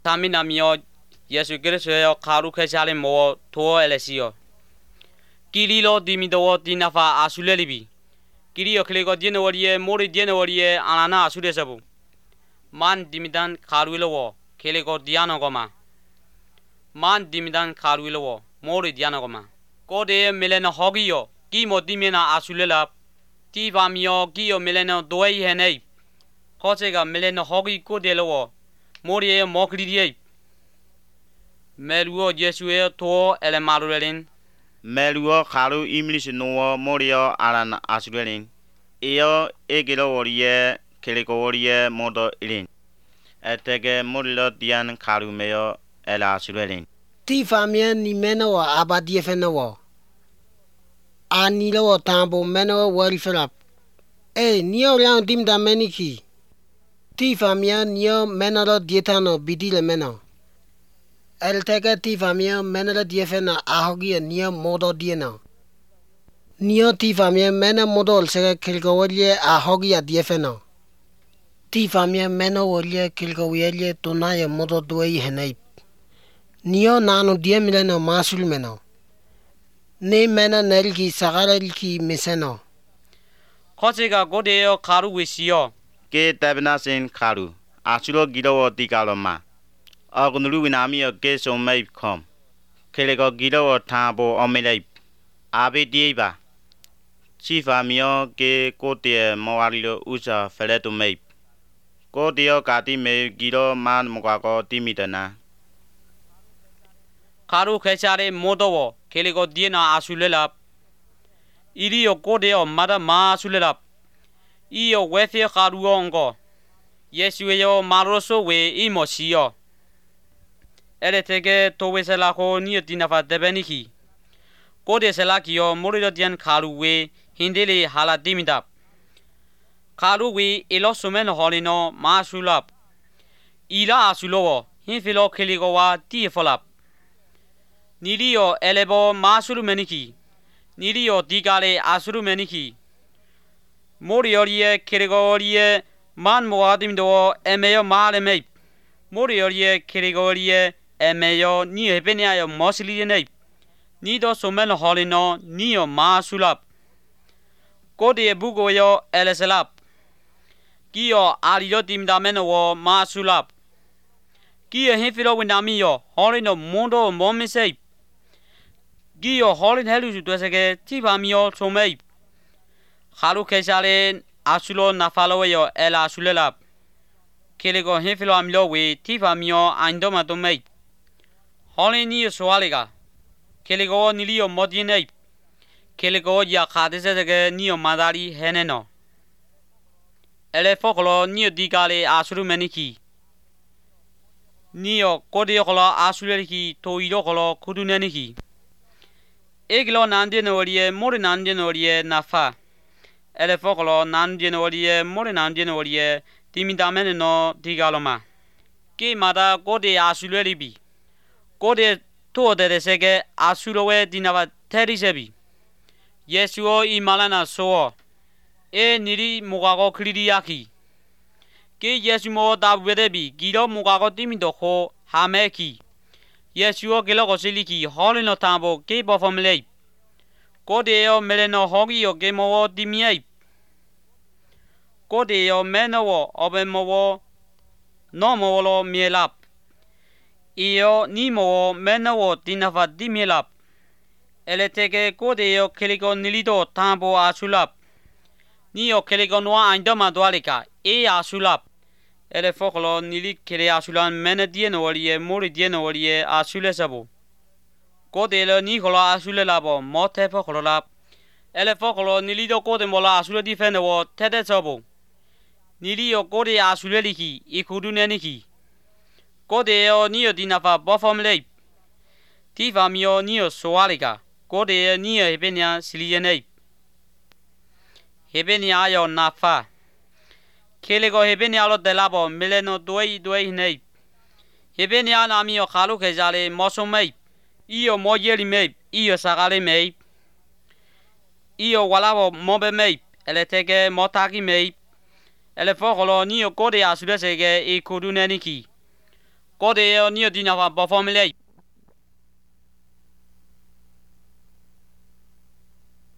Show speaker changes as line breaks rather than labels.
Taminamio Yesu Grisio Karu Kesale Mo To Elesio Kililo Dimido Dinafa Asulelibi Kirio Kligo January Mori January Anana Asudesabu Man Dimidan Karuilo Kelego Dianogoma Man Dimidan Karuilo Mori Dianogoma Kode Milena Hogio Gimo Dimina Asulela Tivamio Gio Milena Doi Hene Kosega Milena Hogi Kodelo Morie Mokri Meluo Jesue To Elemarulin
Meluo Karu English no Morio Alan Asgrin. Eo Egilo Warrior, Kelego Warrior, Modo Ilin. Etege Morilo Dian Karumeo Ela Asgrin.
Tifamia ni meno wa abadie fenowo. Anilo tambo meno wari felap. Nio liang dim da meniki. Tifamia nio menolo dietano bidile meno. El tege tifamia menolo diefena ahogia nio modo diena. Nio tifamia mena modo sega kilgowalie ahogia diefena. Tifamia meno walie kilgowalie tonaya modo duei henaip. Nio nano diemileno masul meno. Ne mena nelki sagarelki miseno.
Kosega Godeo Karu Wisio
Ke Tabnasin Karu. Asulo Gido Digaloma. Agunulu Winami a guess on may come. Kelego Gido or Tabo Omelate. Abe Dieba. Chifa mio ke Kotia Moario Usa Feleto Mape. Kodio Kati me Gido Man Mogago Dimitana.
Karu Kesare Modowo Kelego Diena Asulela Irio Godeo Mada Ma Sulelap Io Wefia Karuongo Yesueo Maroso we Imosio Eletege Toweselako Nia Dinafa Debeniki Gode Selakio Morido Dian Karu we Hindeli Hala Dimidap Karu we Elosumen Holino Masulap Ila Asulowo Hinfilo Keligowa Tiefolap Nirio Elebo Masulu Meniki Nirio Digale Asuru Meniki Moriorie Kerigorie Man Moadimdo Emeo Maleme Moriorie Kerigorie Emeo Ni Hebenia Mosiliene Nido Somen Holino Nio Masulap Gode Bugoyo Eleselap Gio Ario Dimdameno Masulap Gio Hinfilo Winamio Holino Mondo Momisei Gio Holin Helu Dwesege Tivamio Somei Haru Kesale Asulo Nafaloyo Ela Sulelap Kelego Hinfilo Amlo we Tivamio Andoma Domei Holini Swaliga Kelego Nilio Modine Kelego Ya Kadesege Nio Madari Heneno Ele Fokolo Nio Digale Asuru Meniki Nio Kodiola Asuleki Toidokolo Kuduneniki Eglo Nandinorie Mori Nandinorie Nafa Ele Fokolo Nandinorie Mori Nandinorie Timidameno Digaloma Ki Mada Gode Asulelibi Gode To de Sege Asulowe Dinava Terisebi Yesuo Imalana So Niri Mugago Kridiaki Ki Yesumo Dabedebi Gido Mugago Dimido Ho Hameki Yesuo Gilogo Siliki Holino Tambo Ki Bofomle Godeo Meleno Hogio Gemo Dimiape Godeo Menowo Obemowo Nomolo Mielap Io Nimo Menowo Dinafa Dimielap Eletege Godeo Keligo Nilido Tambo Asulap Nio Keligo Noa Andoma Dualika Asulap Ele Fokolo Nili Kele Asulan Menedienorie Mori Dienorie Asulesabo Godelo Nicolo Asulelabo Mote Fokolap Ele Fokolo Nilido Godemola Asula Defendewo Tedesabo Nilio Gode Asuleliki Ikuduneniki Godeo Nio Dinafa Bofomle Tivamio Nio Soaliga Godeo Nio Hebenia Siliene Hebenia Yo Nafa Kelego Hebenia Lo Delabo Mileno Doi Nei Hebenia Namio Kalu Kezale Mosomei Io Moyeli Mei Io Sagale Mei Io Walabo Mobe Mei Eletege Motaki Mei Ele Fokolo Nio Gode Asulesege Ikuduneniki có thể nhiều tin nào perform lại